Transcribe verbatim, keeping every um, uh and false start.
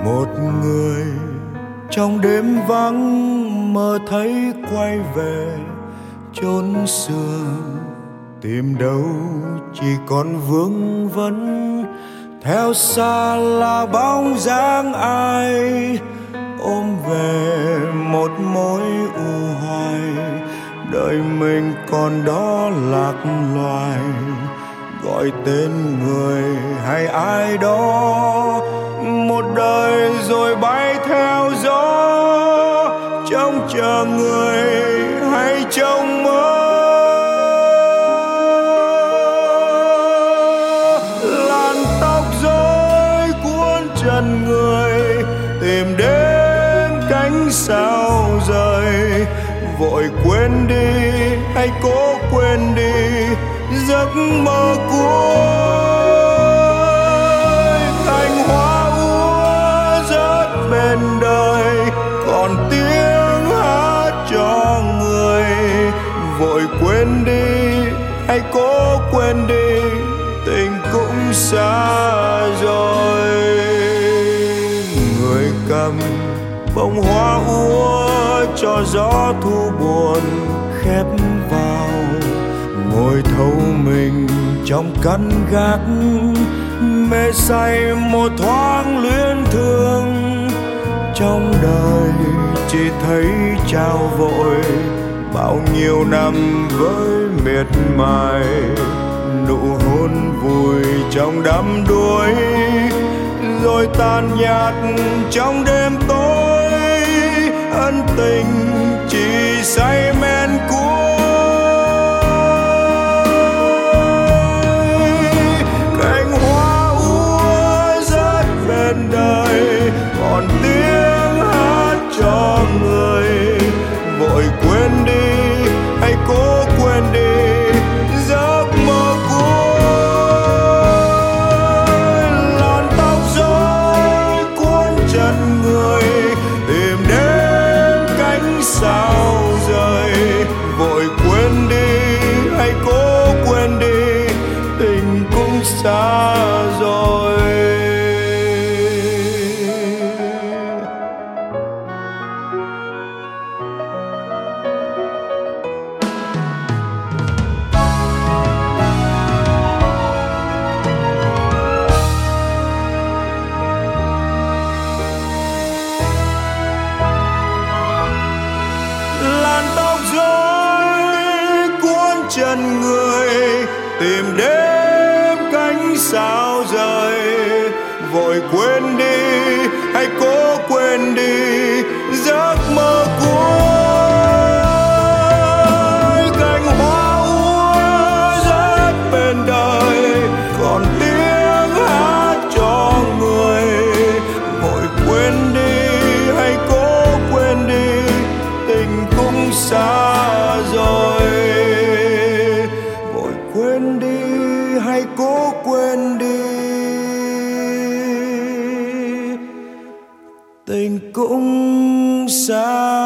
Một người trong đêm vắng mơ thấy quay về chốn xưa, tìm đâu chỉ còn vương vấn, theo xa là bóng dáng ai ôm về một mối u hoài. Đời mình còn đó lạc loài, gọi tên người hay ai đó, một đời rồi bay theo gió, trông chờ người hay trông mơ. Làn tóc rối cuốn chân người, tìm đến cánh sao rời, vội quên đi hay cố quên đi giấc mơ cuối. Cành hoa úa rớt bên đời, còn tiếng hát cho người, vội quên đi hay cố quên đi tình cũng xa rồi. Người cầm bông hoa úa cho gió thu buồn khép vào, ngồi thâu mình trong căn gác, mê say một thoáng luyến thương. Trong đời chỉ thấy trao vội, bao nhiêu năm với miệt mài, nụ hôn vùi trong đắm đuối, rồi tàn nhạt trong đêm tối. Ân tình chỉ say men cuối, cành hoa úa rớt bên đời, còn tiếng hát cho người, vội quên đi hay cố quên đi giấc mơ cuối. Làn tóc rối cuốn chân người, tìm đến cánh sao rời, vội quên đi hay cố quên đi tình cũng xa rồi. Làn tóc rối cuốn chân người, tìm đến cánh sao rời, vội quên đi hay cố quên đi giấc mơ cuối. Cành hoa úa rớt bên đời, còn tiếng hát cho người, vội quên đi hay cố quên đi tình cũng xa rồi. Vội quên đi hay cố quên đi tình cũng xa